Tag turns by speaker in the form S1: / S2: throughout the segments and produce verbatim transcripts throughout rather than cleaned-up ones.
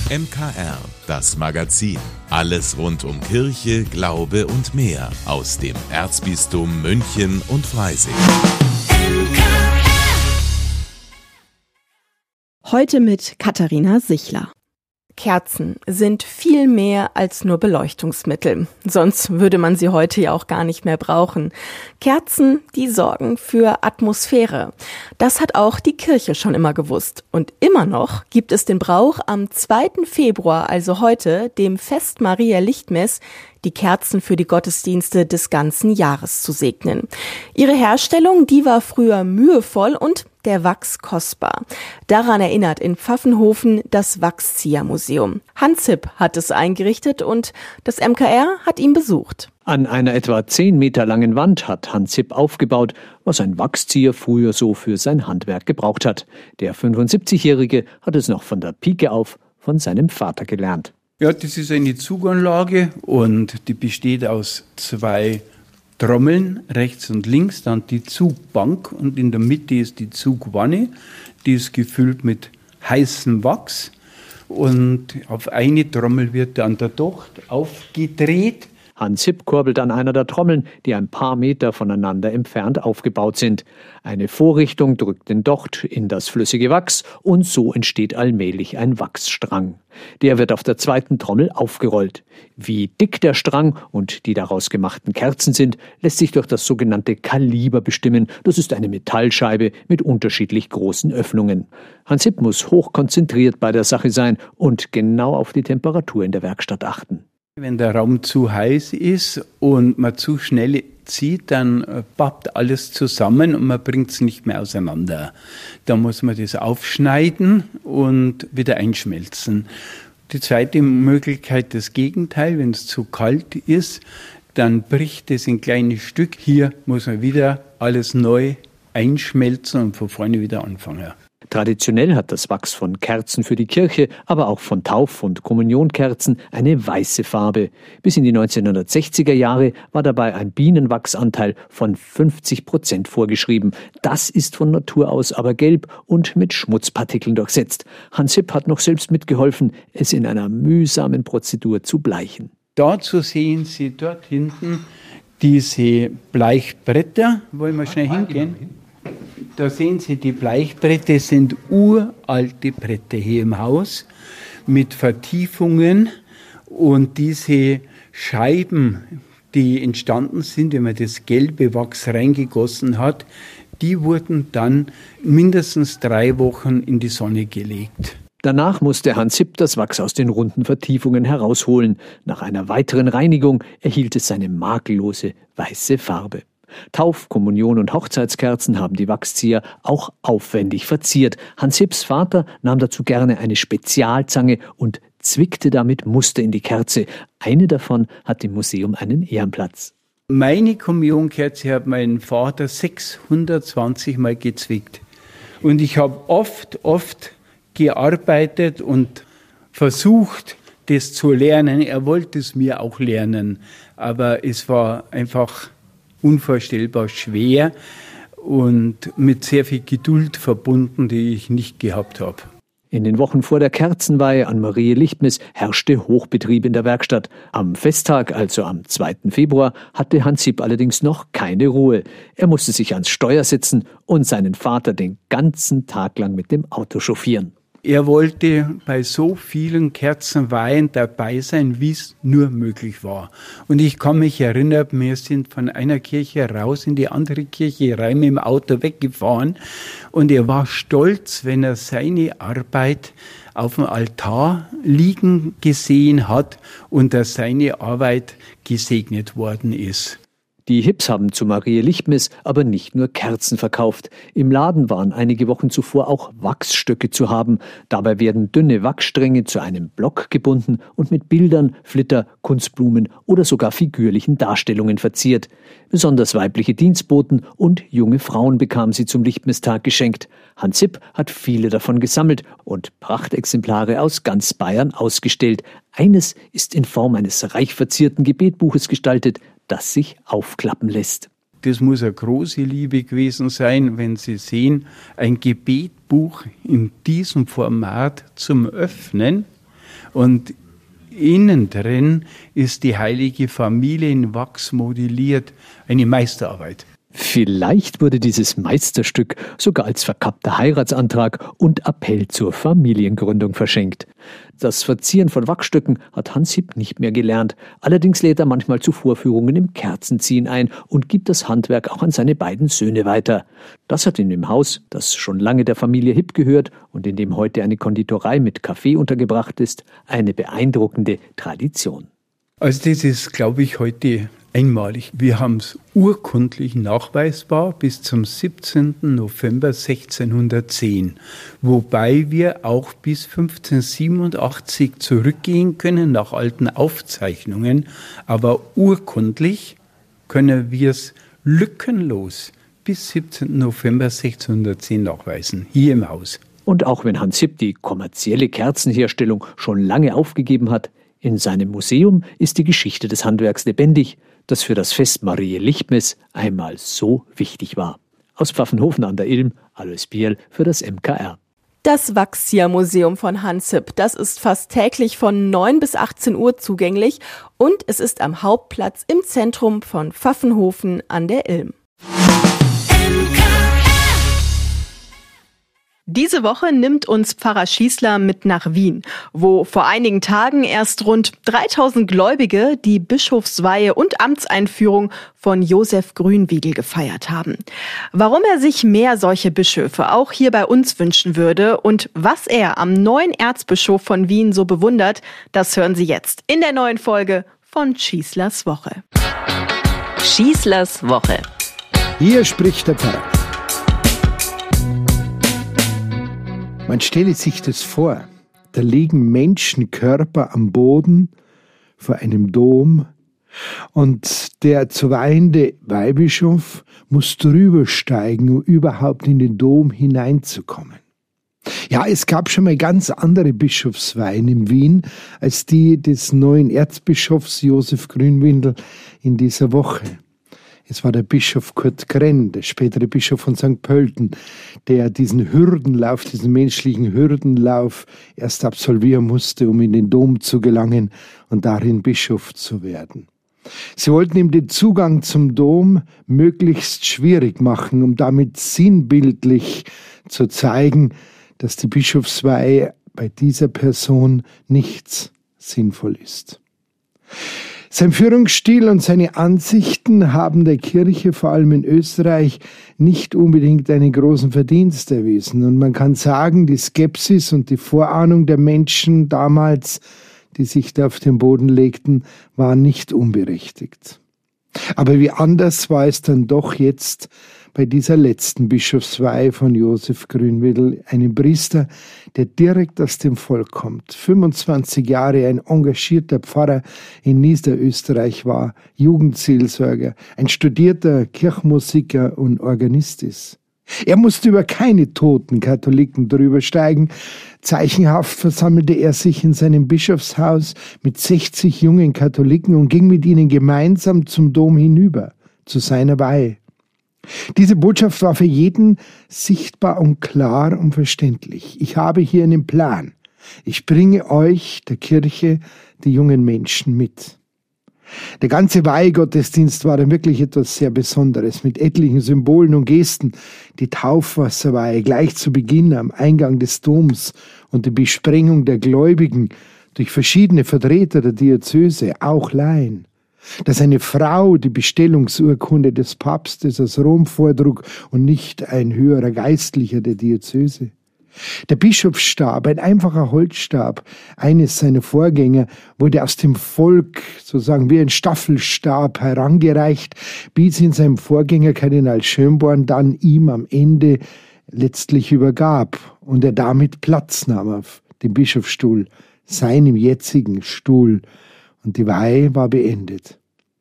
S1: M K R, das Magazin. Alles rund um Kirche, Glaube und mehr aus dem Erzbistum München und Freising.
S2: Heute mit Katharina Sichler. Kerzen sind viel mehr als nur Beleuchtungsmittel. Sonst würde man sie heute ja auch gar nicht mehr brauchen. Kerzen, die sorgen für Atmosphäre. Das hat auch die Kirche schon immer gewusst. Und immer noch gibt es den Brauch, am zweiten Februar, also heute, dem Fest Maria Lichtmess, die Kerzen für die Gottesdienste des ganzen Jahres zu segnen. Ihre Herstellung, die war früher mühevoll und der Wachs kostbar. Daran erinnert in Pfaffenhofen das Wachsziehermuseum. Hans Hipp hat es eingerichtet und das M K R hat ihn besucht.
S3: An einer etwa zehn Meter langen Wand hat Hans Hipp aufgebaut, was ein Wachszieher früher so für sein Handwerk gebraucht hat. Der fünfundsiebzigjährige hat es noch von der Pike auf von seinem Vater gelernt.
S4: Ja, das ist eine Zuganlage und die besteht aus zwei Trommeln, rechts und links, dann die Zugbank und in der Mitte ist die Zugwanne, die ist gefüllt mit heißem Wachs und auf eine Trommel wird dann der Docht aufgedreht.
S3: Hans Hipp kurbelt an einer der Trommeln, die ein paar Meter voneinander entfernt aufgebaut sind. Eine Vorrichtung drückt den Docht in das flüssige Wachs und so entsteht allmählich ein Wachsstrang. Der wird auf der zweiten Trommel aufgerollt. Wie dick der Strang und die daraus gemachten Kerzen sind, lässt sich durch das sogenannte Kaliber bestimmen. Das ist eine Metallscheibe mit unterschiedlich großen Öffnungen. Hans Hipp muss hochkonzentriert bei der Sache sein und genau auf die Temperatur in der Werkstatt achten.
S4: Wenn der Raum zu heiß ist und man zu schnell zieht, dann pappt alles zusammen und man bringt es nicht mehr auseinander. Da muss man das aufschneiden und wieder einschmelzen. Die zweite Möglichkeit, das Gegenteil, wenn es zu kalt ist, dann bricht es in kleine Stück. Hier muss man wieder alles neu einschmelzen und von vorne wieder anfangen.
S3: Traditionell hat das Wachs von Kerzen für die Kirche, aber auch von Tauf- und Kommunionkerzen eine weiße Farbe. Bis in die neunzehnhundertsechziger Jahre war dabei ein Bienenwachsanteil von fünfzig Prozent vorgeschrieben. Das ist von Natur aus aber gelb und mit Schmutzpartikeln durchsetzt. Hans Hipp hat noch selbst mitgeholfen, es in einer mühsamen Prozedur zu bleichen.
S4: Dazu sehen Sie dort hinten diese Bleichbretter. Wollen wir schnell hingehen? Da sehen Sie, die Bleichbretter sind uralte Bretter hier im Haus mit Vertiefungen und diese Scheiben, die entstanden sind, wenn man das gelbe Wachs reingegossen hat, die wurden dann mindestens drei Wochen in die Sonne gelegt.
S3: Danach musste Hans Hipp das Wachs aus den runden Vertiefungen herausholen. Nach einer weiteren Reinigung erhielt es seine makellose weiße Farbe. Tauf-, Kommunion- und Hochzeitskerzen haben die Wachszieher auch aufwendig verziert. Hans Hipps Vater nahm dazu gerne eine Spezialzange und zwickte damit Muster in die Kerze. Eine davon hat im Museum einen Ehrenplatz.
S4: Meine Kommunionkerze hat mein Vater sechshundertzwanzig Mal gezwickt. Und ich habe oft, oft gearbeitet und versucht, das zu lernen. Er wollte es mir auch lernen, aber es war einfach unvorstellbar schwer und mit sehr viel Geduld verbunden, die ich nicht gehabt habe.
S3: In den Wochen vor der Kerzenweihe an Maria Lichtmess herrschte Hochbetrieb in der Werkstatt. Am Festtag, also am zweiten Februar, hatte Hans Hipp allerdings noch keine Ruhe. Er musste sich ans Steuer setzen und seinen Vater den ganzen Tag lang mit dem Auto chauffieren.
S4: Er wollte bei so vielen Kerzenweihen dabei sein, wie es nur möglich war. Und ich kann mich erinnern, wir sind von einer Kirche raus in die andere Kirche rein mit dem Auto weggefahren. Und er war stolz, wenn er seine Arbeit auf dem Altar liegen gesehen hat und dass seine Arbeit gesegnet worden ist.
S3: Die Hipps haben zu Maria Lichtmess aber nicht nur Kerzen verkauft. Im Laden waren einige Wochen zuvor auch Wachsstöcke zu haben. Dabei werden dünne Wachsstränge zu einem Block gebunden und mit Bildern, Flitter, Kunstblumen oder sogar figürlichen Darstellungen verziert. Besonders weibliche Dienstboten und junge Frauen bekamen sie zum Lichtmesstag geschenkt. Hans Hipp hat viele davon gesammelt und Prachtexemplare aus ganz Bayern ausgestellt. Eines ist in Form eines reich verzierten Gebetbuches gestaltet, das sich aufklappen lässt.
S4: Das muss eine große Liebe gewesen sein, wenn Sie sehen, ein Gebetbuch in diesem Format zum Öffnen Und innen drin ist die heilige Familie in Wachs modelliert. Eine Meisterarbeit.
S3: Vielleicht wurde dieses Meisterstück sogar als verkappter Heiratsantrag und Appell zur Familiengründung verschenkt. Das Verzieren von Wachsstücken hat Hans Hipp nicht mehr gelernt. Allerdings lädt er manchmal zu Vorführungen im Kerzenziehen ein und gibt das Handwerk auch an seine beiden Söhne weiter. Das hat in dem Haus, das schon lange der Familie Hipp gehört und in dem heute eine Konditorei mit Kaffee untergebracht ist, eine beeindruckende Tradition.
S4: Also das ist, glaube ich, heute einmalig. Wir haben es urkundlich nachweisbar bis zum siebzehnten November sechzehnhundertzehn, wobei wir auch bis fünfzehnhundertsiebenundachtzig zurückgehen können nach alten Aufzeichnungen, aber urkundlich können wir es lückenlos bis siebzehnten November sechzehnhundertzehn nachweisen, hier im Haus.
S3: Und auch wenn Hans Hipp die kommerzielle Kerzenherstellung schon lange aufgegeben hat, in seinem Museum ist die Geschichte des Handwerks lebendig, das für das Fest Mariä Lichtmess einmal so wichtig war. Aus Pfaffenhofen an der Ilm, Alois Bierl für das M K R.
S2: Das Wachszieher-Museum von Hans Hipp, das ist fast täglich von neun bis achtzehn Uhr zugänglich und es ist am Hauptplatz im Zentrum von Pfaffenhofen an der Ilm. Diese Woche nimmt uns Pfarrer Schießler mit nach Wien, wo vor einigen Tagen erst rund dreitausend Gläubige die Bischofsweihe und Amtseinführung von Josef Grünwiegel gefeiert haben. Warum er sich mehr solche Bischöfe auch hier bei uns wünschen würde und was er am neuen Erzbischof von Wien so bewundert, das hören Sie jetzt in der neuen Folge von Schießlers Woche.
S5: Schießlers Woche.
S6: Hier spricht der Pfarrer. Man stelle sich das vor, da liegen Menschenkörper am Boden vor einem Dom und der zu weihende Weihbischof muss drüber steigen, um überhaupt in den Dom hineinzukommen. Ja, es gab schon mal ganz andere Bischofsweihen in Wien als die des neuen Erzbischofs Josef Grünwiegel in dieser Woche. Es war der Bischof Kurt Krenn, der spätere Bischof von Sankt Pölten, der diesen Hürdenlauf, diesen menschlichen Hürdenlauf erst absolvieren musste, um in den Dom zu gelangen und darin Bischof zu werden. Sie wollten ihm den Zugang zum Dom möglichst schwierig machen, um damit sinnbildlich zu zeigen, dass die Bischofsweihe bei dieser Person nichts sinnvoll ist. Sein Führungsstil und seine Ansichten haben der Kirche, vor allem in Österreich, nicht unbedingt einen großen Verdienst erwiesen. Und man kann sagen, die Skepsis und die Vorahnung der Menschen damals, die sich da auf den Boden legten, waren nicht unberechtigt. Aber wie anders war es dann doch jetzt bei dieser letzten Bischofsweihe von Josef Grünwiegel, einem Priester, der direkt aus dem Volk kommt, fünfundzwanzig Jahre ein engagierter Pfarrer in Niederösterreich war, Jugendseelsorger, ein studierter Kirchenmusiker und Organist ist. Er musste über keine toten Katholiken drüber steigen. Zeichenhaft versammelte er sich in seinem Bischofshaus mit sechzig jungen Katholiken und ging mit ihnen gemeinsam zum Dom hinüber, zu seiner Weihe. Diese Botschaft war für jeden sichtbar und klar und verständlich. Ich habe hier einen Plan. Ich bringe euch, der Kirche, die jungen Menschen mit. Der ganze Weihegottesdienst war dann wirklich etwas sehr Besonderes, mit etlichen Symbolen und Gesten. Die Taufwasserweihe gleich zu Beginn am Eingang des Doms und die Besprengung der Gläubigen durch verschiedene Vertreter der Diözese, auch Laien. Dass eine Frau die Bestellungsurkunde des Papstes aus Rom vortrug und nicht ein höherer Geistlicher der Diözese. Der Bischofsstab, ein einfacher Holzstab, eines seiner Vorgänger, wurde aus dem Volk, sozusagen wie ein Staffelstab, herangereicht, bis ihn sein Vorgänger Kardinal Schönborn dann ihm am Ende letztlich übergab und er damit Platz nahm auf dem Bischofsstuhl, seinem jetzigen Stuhl, und die Weihe war beendet.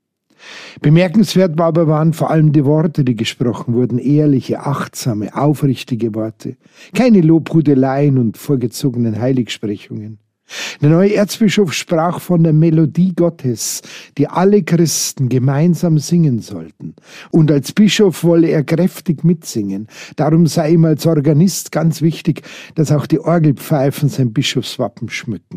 S6: Bemerkenswert aber waren vor allem die Worte, die gesprochen wurden, ehrliche, achtsame, aufrichtige Worte, keine Lobhudeleien und vorgezogenen Heiligsprechungen. Der neue Erzbischof sprach von der Melodie Gottes, die alle Christen gemeinsam singen sollten. Und als Bischof wolle er kräftig mitsingen. Darum sei ihm als Organist ganz wichtig, dass auch die Orgelpfeifen sein Bischofswappen schmücken.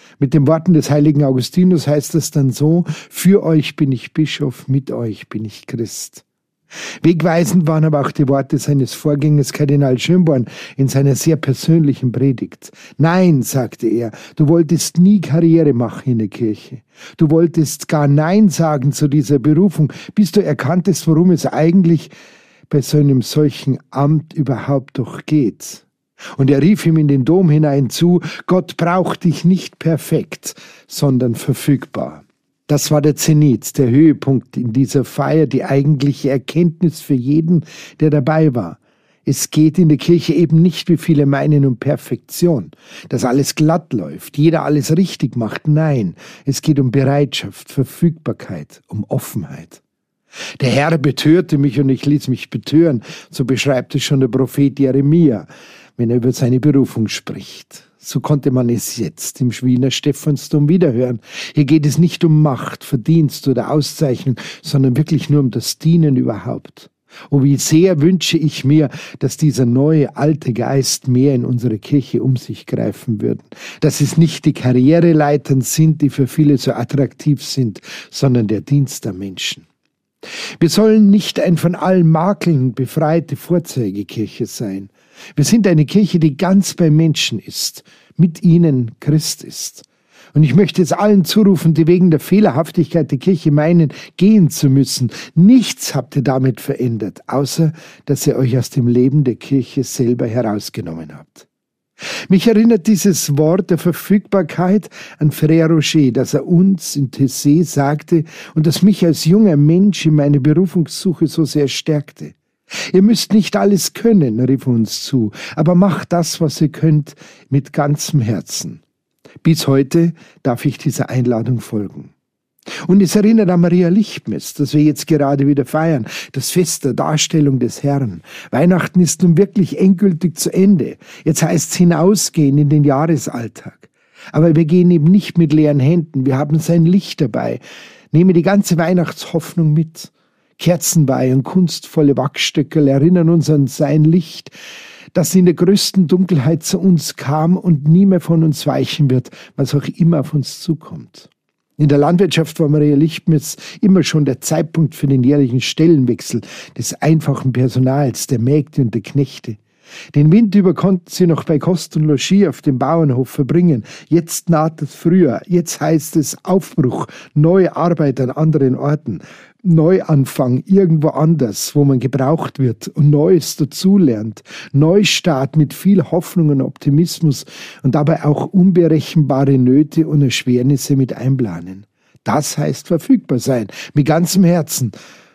S6: Mit den Worten des heiligen Augustinus heißt es dann so: Für euch bin ich Bischof, mit euch bin ich Christ. Wegweisend waren aber auch die Worte seines Vorgängers Kardinal Schönborn in seiner sehr persönlichen Predigt. Nein, sagte er, du wolltest nie Karriere machen in der Kirche. Du wolltest gar Nein sagen zu dieser Berufung, bis du erkanntest, worum es eigentlich bei so einem solchen Amt überhaupt doch geht. Und er rief ihm in den Dom hinein zu: Gott braucht dich nicht perfekt, sondern verfügbar. Das war der Zenit, der Höhepunkt in dieser Feier, die eigentliche Erkenntnis für jeden, der dabei war. Es geht in der Kirche eben nicht, wie viele meinen, um Perfektion, dass alles glatt läuft, jeder alles richtig macht. Nein, es geht um Bereitschaft, Verfügbarkeit, um Offenheit. Der Herr betörte mich und ich ließ mich betören, so beschreibt es schon der Prophet Jeremia, wenn er über seine Berufung spricht. So konnte man es jetzt im Wiener Stephansdom wiederhören. Hier geht es nicht um Macht, Verdienst oder Auszeichnung, sondern wirklich nur um das Dienen überhaupt. Oh, wie sehr wünsche ich mir, dass dieser neue, alte Geist mehr in unsere Kirche um sich greifen würde. Dass es nicht die Karriereleitern sind, die für viele so attraktiv sind, sondern der Dienst der Menschen. Wir sollen nicht ein von allen Makeln befreite Vorzeigekirche sein. Wir sind eine Kirche, die ganz bei Menschen ist, mit ihnen Christ ist. Und ich möchte es allen zurufen, die wegen der Fehlerhaftigkeit der Kirche meinen, gehen zu müssen. Nichts habt ihr damit verändert, außer dass ihr euch aus dem Leben der Kirche selber herausgenommen habt. Mich erinnert dieses Wort der Verfügbarkeit an Frère Roger, das er uns in Tessé sagte und das mich als junger Mensch in meiner Berufungssuche so sehr stärkte. Ihr müsst nicht alles können, rief er uns zu, aber macht das, was ihr könnt, mit ganzem Herzen. Bis heute darf ich dieser Einladung folgen. Und es erinnert an Maria Lichtmess, das wir jetzt gerade wieder feiern, das Fest der Darstellung des Herrn. Weihnachten ist nun wirklich endgültig zu Ende. Jetzt heißt es hinausgehen in den Jahresalltag. Aber wir gehen eben nicht mit leeren Händen, wir haben sein Licht dabei. Nehme die ganze Weihnachtshoffnung mit. Kerzenweih und kunstvolle Wachsstöckel erinnern uns an sein Licht, das in der größten Dunkelheit zu uns kam und nie mehr von uns weichen wird, was auch immer auf uns zukommt. In der Landwirtschaft war Maria Lichtmess immer schon der Zeitpunkt für den jährlichen Stellenwechsel des einfachen Personals, der Mägde und der Knechte. Den Winter über konnten sie noch bei Kost und Logis auf dem Bauernhof verbringen. Jetzt naht das Frühjahr, jetzt heißt es Aufbruch, neue Arbeit an anderen Orten, Neuanfang irgendwo anders, wo man gebraucht wird und Neues dazulernt, Neustart mit viel Hoffnung und Optimismus und dabei auch unberechenbare Nöte und Erschwernisse mit einplanen. Das heißt verfügbar sein, mit ganzem Herzen,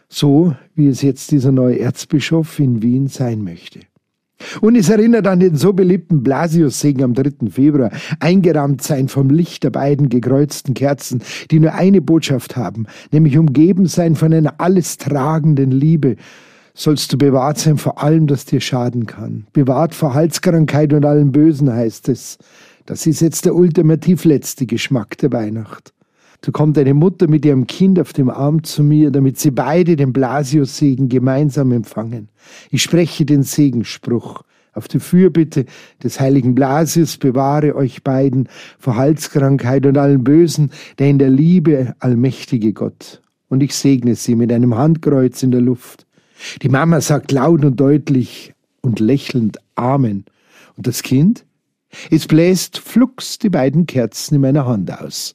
S6: so wie es jetzt dieser neue Erzbischof in Wien sein möchte. Und es erinnert an den so beliebten Blasiussegen am dritten Februar, eingerahmt sein vom Licht der beiden gekreuzten Kerzen, die nur eine Botschaft haben, nämlich umgeben sein von einer alles tragenden Liebe. Sollst du bewahrt sein vor allem, das dir schaden kann. Bewahrt vor Halskrankheit und allem Bösen, heißt es. Das ist jetzt der ultimativ letzte Geschmack der Weihnacht. Da kommt eine Mutter mit ihrem Kind auf dem Arm zu mir, damit sie beide den Blasiussegen gemeinsam empfangen. Ich spreche den Segensspruch. Auf die Fürbitte des heiligen Blasius bewahre euch beiden vor Halskrankheit und allem Bösen, der in der Liebe allmächtige Gott. Und ich segne sie mit einem Handkreuz in der Luft. Die Mama sagt laut und deutlich und lächelnd Amen. Und das Kind? Es bläst flugs die beiden Kerzen in meiner Hand aus.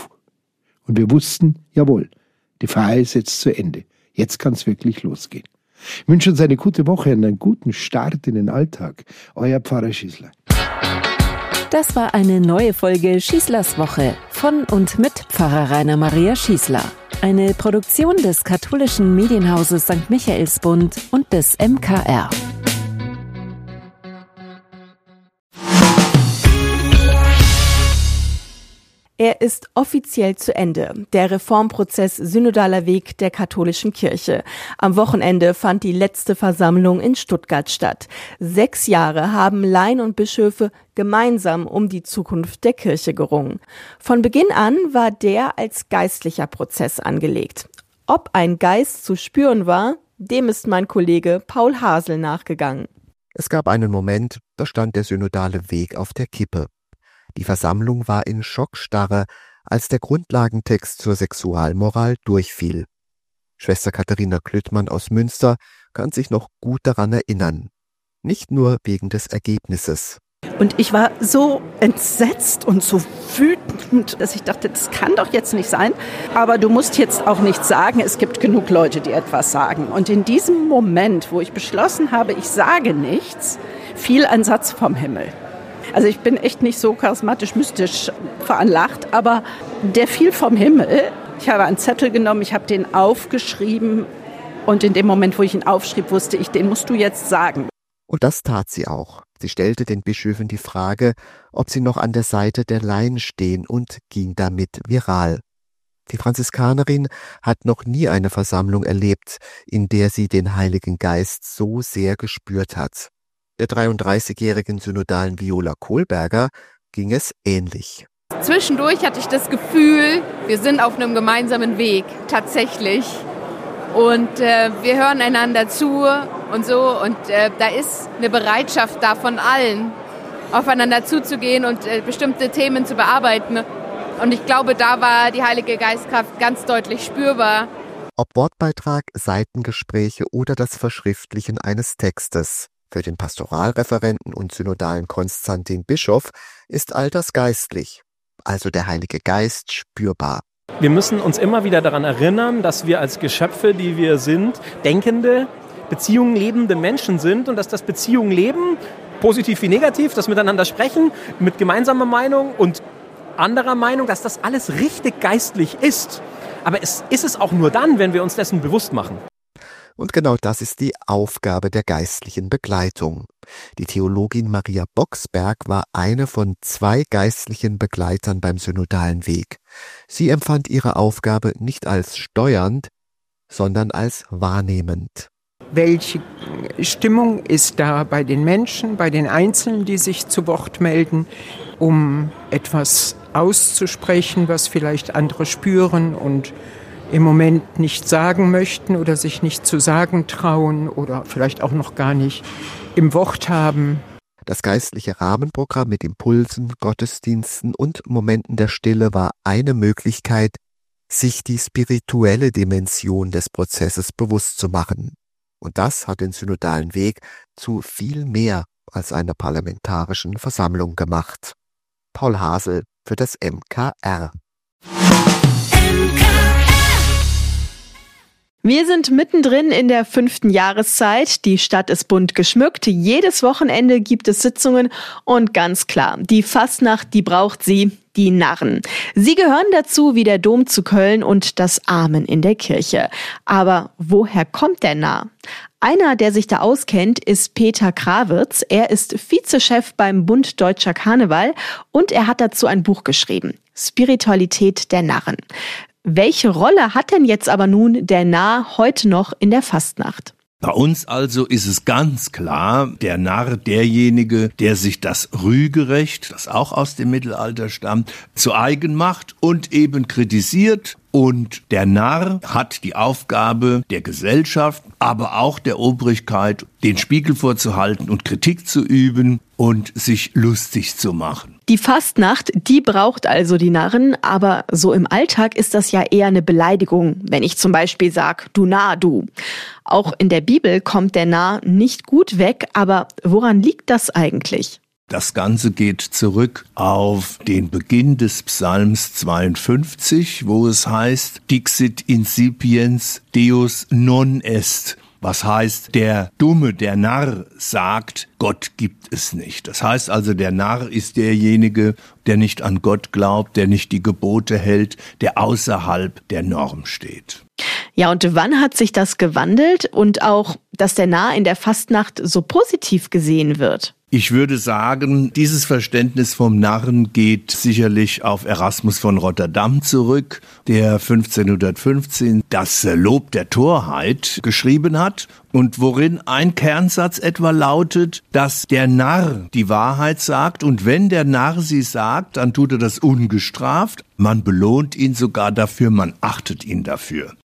S6: Und wir wussten, jawohl, die Feier ist jetzt zu Ende. Jetzt kann es wirklich losgehen. Ich wünsche uns eine gute Woche und einen guten Start in den Alltag. Euer Pfarrer Schießler.
S5: Das war eine neue Folge Schießlers Woche von und mit Pfarrer Rainer Maria Schießler. Eine Produktion des katholischen Medienhauses Sankt Michaelsbund und des M K R.
S2: Er ist offiziell zu Ende, der Reformprozess Synodaler Weg der katholischen Kirche. Am Wochenende fand die letzte Versammlung in Stuttgart statt. Sechs Jahre haben Laien und Bischöfe gemeinsam um die Zukunft der Kirche gerungen. Von Beginn an war der als geistlicher Prozess angelegt. Ob ein Geist zu spüren war, dem ist mein Kollege Paul Hasel nachgegangen.
S7: Es gab einen Moment, da stand der synodale Weg auf der Kippe. Die Versammlung war in Schockstarre, als der Grundlagentext zur Sexualmoral durchfiel. Schwester Katharina Klüttmann aus Münster kann sich noch gut daran erinnern. Nicht nur wegen des Ergebnisses.
S8: Und ich war so entsetzt und so wütend, dass ich dachte, das kann doch jetzt nicht sein. Aber du musst jetzt auch nichts sagen, es gibt genug Leute, die etwas sagen. Und in diesem Moment, wo ich beschlossen habe, ich sage nichts, fiel ein Satz vom Himmel. Also ich bin echt nicht so charismatisch-mystisch veranlagt, aber der fiel vom Himmel. Ich habe einen Zettel genommen, ich habe den aufgeschrieben und in dem Moment, wo ich ihn aufschrieb, wusste ich, den musst du jetzt sagen.
S7: Und das tat sie auch. Sie stellte den Bischöfen die Frage, ob sie noch an der Seite der Laien stehen und ging damit viral. Die Franziskanerin hat noch nie eine Versammlung erlebt, in der sie den Heiligen Geist so sehr gespürt hat. Der dreiunddreißigjährigen synodalen Viola Kohlberger ging es ähnlich.
S9: Zwischendurch hatte ich das Gefühl, wir sind auf einem gemeinsamen Weg, tatsächlich. Und äh, wir hören einander zu und so. Und äh, da ist eine Bereitschaft da von allen, aufeinander zuzugehen und äh, bestimmte Themen zu bearbeiten. Und ich glaube, da war die Heilige Geistkraft ganz deutlich spürbar.
S7: Ob Wortbeitrag, Seitengespräche oder das Verschriftlichen eines Textes. Für den Pastoralreferenten und synodalen Konstantin Bischof ist all das geistlich, also der Heilige Geist, spürbar.
S10: Wir müssen uns immer wieder daran erinnern, dass wir als Geschöpfe, die wir sind, denkende, Beziehungen lebende Menschen sind und dass das Beziehungen leben, positiv wie negativ, das Miteinander sprechen, mit gemeinsamer Meinung und anderer Meinung, dass das alles richtig geistlich ist. Aber es ist es auch nur dann, wenn wir uns dessen bewusst machen.
S7: Und genau das ist die Aufgabe der geistlichen Begleitung. Die Theologin Maria Boxberg war eine von zwei geistlichen Begleitern beim synodalen Weg. Sie empfand ihre Aufgabe nicht als steuernd, sondern als wahrnehmend.
S11: Welche Stimmung ist da bei den Menschen, bei den Einzelnen, die sich zu Wort melden, um etwas auszusprechen, was vielleicht andere spüren und im Moment nicht sagen möchten oder sich nicht zu sagen trauen oder vielleicht auch noch gar nicht im Wort haben.
S7: Das geistliche Rahmenprogramm mit Impulsen, Gottesdiensten und Momenten der Stille war eine Möglichkeit, sich die spirituelle Dimension des Prozesses bewusst zu machen. Und das hat den synodalen Weg zu viel mehr als einer parlamentarischen Versammlung gemacht. Paul Hasel für das M K R.
S2: Wir sind mittendrin in der fünften Jahreszeit. Die Stadt ist bunt geschmückt. Jedes Wochenende gibt es Sitzungen. Und ganz klar, die Fastnacht, die braucht sie, die Narren. Sie gehören dazu wie der Dom zu Köln und das Amen in der Kirche. Aber woher kommt der Narr? Einer, der sich da auskennt, ist Peter Krawitz. Er ist Vizechef beim Bund Deutscher Karneval und er hat dazu ein Buch geschrieben. Spiritualität der Narren. Welche Rolle hat denn jetzt aber nun der Narr heute noch in der Fastnacht?
S12: Bei uns also ist es ganz klar, der Narr, derjenige, der sich das Rügerecht, das auch aus dem Mittelalter stammt, zu eigen macht und eben kritisiert. Und der Narr hat die Aufgabe der Gesellschaft, aber auch der Obrigkeit, den Spiegel vorzuhalten und Kritik zu üben und sich lustig zu machen.
S2: Die Fastnacht, die braucht also die Narren, aber so im Alltag ist das ja eher eine Beleidigung, wenn ich zum Beispiel sag, du Narr, du. Auch in der Bibel kommt der Narr nicht gut weg, aber woran liegt das eigentlich?
S12: Das Ganze geht zurück auf den Beginn des Psalms zweiundfünfzig, wo es heißt, Dixit incipiens Deus non est. Was heißt, der Dumme, der Narr sagt, Gott gibt es nicht. Das heißt also, der Narr ist derjenige, der nicht an Gott glaubt, der nicht die Gebote hält, der außerhalb der Norm steht.
S2: Ja, und wann hat sich das gewandelt und auch, dass der Narr in der Fastnacht so positiv gesehen wird?
S12: Ich würde sagen, dieses Verständnis vom Narren geht sicherlich auf Erasmus von Rotterdam zurück, der fünfzehnhundertfünfzehn das Lob der Torheit geschrieben hat und worin ein Kernsatz etwa lautet, dass der Narr die Wahrheit sagt und wenn der Narr sie sagt, dann tut er das ungestraft, man belohnt ihn sogar dafür, man achtet ihn dafür.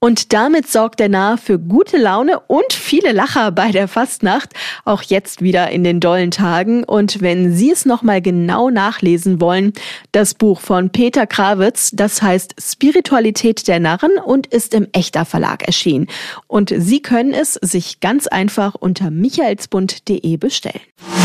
S2: Und damit sorgt der Narr für gute Laune und viele Lacher bei der Fastnacht, auch jetzt wieder in den dollen Tagen. Und wenn Sie es nochmal genau nachlesen wollen, das Buch von Peter Krawitz, das heißt Spiritualität der Narren und ist im Echter Verlag erschienen. Und Sie können es sich ganz einfach unter michaelsbund punkt de bestellen.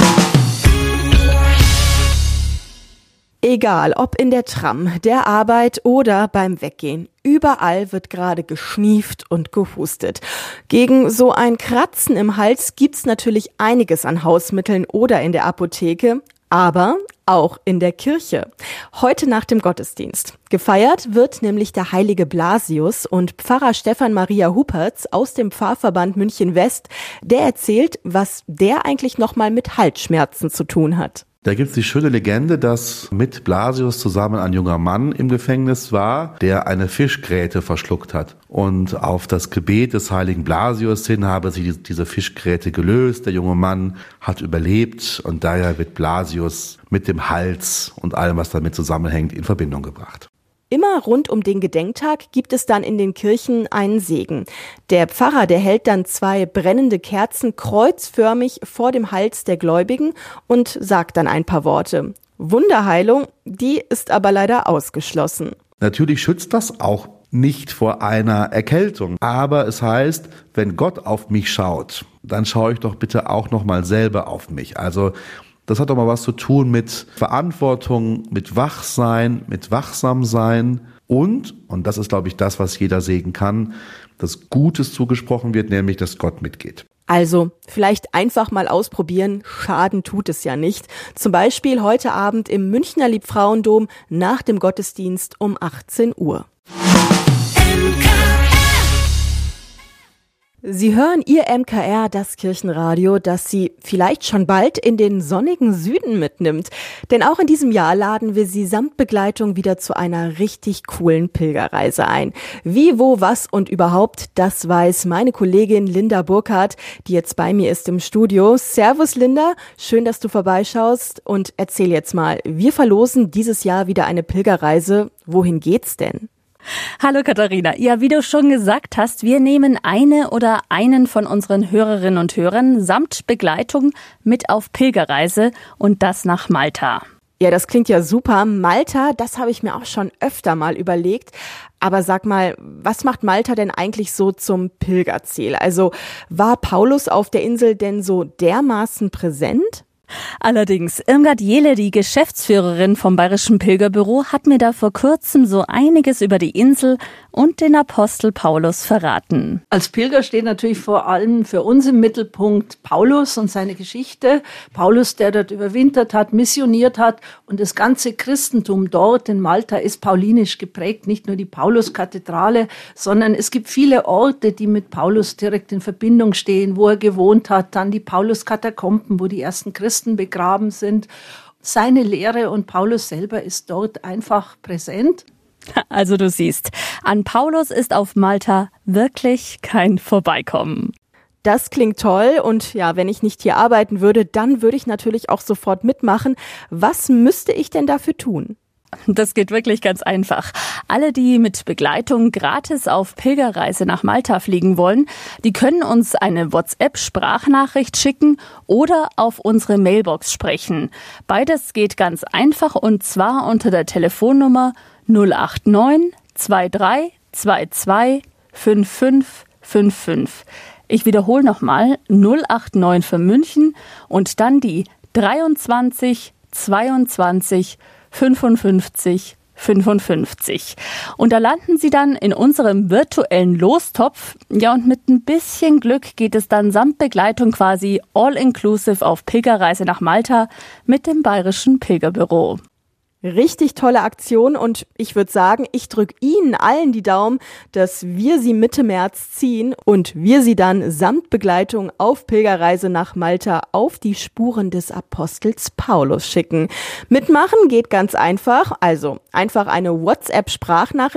S2: Egal, ob in der Tram, der Arbeit oder beim Weggehen, überall wird gerade geschnieft und gehustet. Gegen so ein Kratzen im Hals gibt's natürlich einiges an Hausmitteln oder in der Apotheke, aber auch in der Kirche. Heute nach dem Gottesdienst. Gefeiert wird nämlich der heilige Blasius und Pfarrer Stefan Maria Hupertz aus dem Pfarrverband München West, der erzählt, was der eigentlich nochmal mit Halsschmerzen zu tun hat.
S13: Da gibt's die schöne Legende, dass mit Blasius zusammen ein junger Mann im Gefängnis war, der eine Fischgräte verschluckt hat. Und auf das Gebet des heiligen Blasius hin habe sich diese Fischgräte gelöst. Der junge Mann hat überlebt und daher wird Blasius mit dem Hals und allem, was damit zusammenhängt, in Verbindung gebracht.
S2: Immer rund um den Gedenktag gibt es dann in den Kirchen einen Segen. Der Pfarrer, der hält dann zwei brennende Kerzen kreuzförmig vor dem Hals der Gläubigen und sagt dann ein paar Worte. Wunderheilung, die ist aber leider ausgeschlossen.
S13: Natürlich schützt das auch nicht vor einer Erkältung. Aber es heißt, wenn Gott auf mich schaut, dann schaue ich doch bitte auch noch mal selber auf mich. Also das hat doch mal was zu tun mit Verantwortung, mit Wachsein, mit Wachsamsein und, und das ist, glaube ich, das, was jeder Segen kann, dass Gutes zugesprochen wird, nämlich, dass Gott mitgeht.
S2: Also vielleicht einfach mal ausprobieren, Schaden tut es ja nicht. Zum Beispiel heute Abend im Münchner Liebfrauendom nach dem Gottesdienst um achtzehn Uhr. Sie hören Ihr M K R, das Kirchenradio, das Sie vielleicht schon bald in den sonnigen Süden mitnimmt. Denn auch in diesem Jahr laden wir Sie samt Begleitung wieder zu einer richtig coolen Pilgerreise ein. Wie, wo, was und überhaupt, das weiß meine Kollegin Linda Burkhardt, die jetzt bei mir ist im Studio. Servus Linda, schön, dass du vorbeischaust und erzähl jetzt mal, wir verlosen dieses Jahr wieder eine Pilgerreise. Wohin geht's denn?
S14: Hallo Katharina. Ja, wie du schon gesagt hast, wir nehmen eine oder einen von unseren Hörerinnen und Hörern samt Begleitung mit auf Pilgerreise und das nach Malta.
S2: Ja, das klingt ja super. Malta, das habe ich mir auch schon öfter mal überlegt. Aber sag mal, was macht Malta denn eigentlich so zum Pilgerziel? Also war Paulus auf der Insel denn so dermaßen präsent?
S14: Allerdings, Irmgard Jehle, die Geschäftsführerin vom Bayerischen Pilgerbüro, hat mir da vor kurzem so einiges über die Insel und den Apostel Paulus verraten.
S15: Als Pilger steht natürlich vor allem für uns im Mittelpunkt Paulus und seine Geschichte. Paulus, der dort überwintert hat, missioniert hat und das ganze Christentum dort in Malta ist paulinisch geprägt. Nicht nur die Pauluskathedrale, sondern es gibt viele Orte, die mit Paulus direkt in Verbindung stehen, wo er gewohnt hat. Dann die Paulus-Katakomben, wo die ersten Christen begraben sind. Seine Lehre und Paulus selber ist dort einfach präsent.
S14: Also du siehst, an Paulus ist auf Malta wirklich kein Vorbeikommen.
S2: Das klingt toll und ja, wenn ich nicht hier arbeiten würde, dann würde ich natürlich auch sofort mitmachen. Was müsste ich denn dafür tun?
S14: Das geht wirklich ganz einfach. Alle, die mit Begleitung gratis auf Pilgerreise nach Malta fliegen wollen, die können uns eine WhatsApp-Sprachnachricht schicken oder auf unsere Mailbox sprechen. Beides geht ganz einfach und zwar unter der Telefonnummer null acht neun zwei drei zwei zwei fünf fünf fünf fünf. Ich wiederhole nochmal null acht neun für München und dann die dreiundzwanzig zweiundzwanzig fünfundfünfzig fünfundfünfzig. Und da landen Sie dann in unserem virtuellen Lostopf. Ja, und mit ein bisschen Glück geht es dann samt Begleitung quasi all-inclusive auf Pilgerreise nach Malta mit dem Bayerischen Pilgerbüro.
S2: Richtig tolle Aktion und ich würde sagen, ich drücke Ihnen allen die Daumen, dass wir Sie Mitte März ziehen und wir Sie dann samt Begleitung auf Pilgerreise nach Malta auf die Spuren des Apostels Paulus schicken. Mitmachen geht ganz einfach, also einfach eine WhatsApp-Sprachnachricht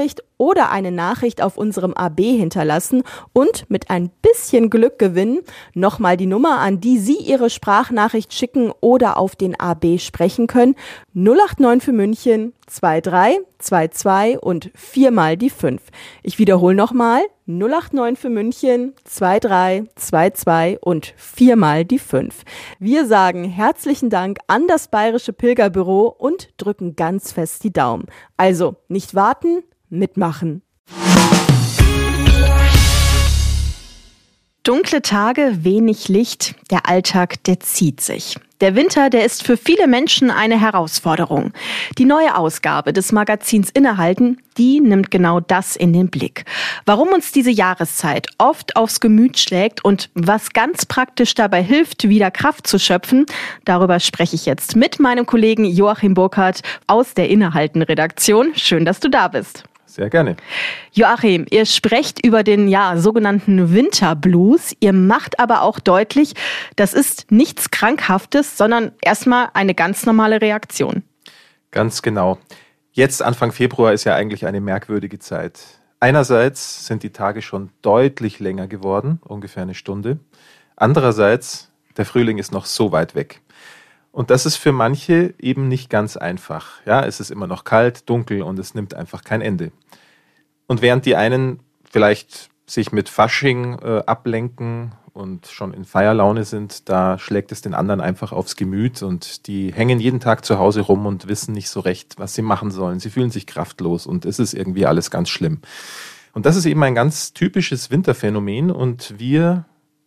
S2: oder eine Nachricht auf unserem A B hinterlassen und mit ein bisschen Glück gewinnen. Nochmal die Nummer, an die Sie Ihre Sprachnachricht schicken oder auf den A B sprechen können. null acht neun für München, zwei drei zwei zwei und viermal die fünf. Ich wiederhole nochmal, null acht neun für München, zwei drei zwei zwei und viermal die fünf. Wir sagen herzlichen Dank an das Bayerische Pilgerbüro und drücken ganz fest die Daumen. Also nicht warten, mitmachen. Dunkle Tage, wenig Licht, der Alltag, der zieht sich. Der Winter, der ist für viele Menschen eine Herausforderung. Die neue Ausgabe des Magazins Innehalten, die nimmt genau das in den Blick. Warum uns diese Jahreszeit oft aufs Gemüt schlägt und was ganz praktisch dabei hilft, wieder Kraft zu schöpfen, darüber spreche ich jetzt mit meinem Kollegen Joachim Burkhardt aus der Innehalten-Redaktion. Schön, dass du da bist.
S16: Sehr gerne.
S2: Joachim, ihr sprecht über den ja sogenannten Winterblues. Ihr macht aber auch deutlich, das ist nichts Krankhaftes, sondern erstmal eine ganz normale Reaktion.
S16: Ganz genau. Jetzt Anfang Februar ist ja eigentlich eine merkwürdige Zeit. Einerseits sind die Tage schon deutlich länger geworden, ungefähr eine Stunde. Andererseits, der Frühling ist noch so weit weg. Und das ist für manche eben nicht ganz einfach. Ja, es ist immer noch kalt, dunkel und es nimmt einfach kein Ende. Und während die einen vielleicht sich mit Fasching äh, ablenken und schon in Feierlaune sind, da schlägt es den anderen einfach aufs Gemüt und die hängen jeden Tag zu Hause rum und wissen nicht so recht, was sie machen sollen. Sie fühlen sich kraftlos und es ist irgendwie alles ganz schlimm. Und das ist eben ein ganz typisches Winterphänomen und wir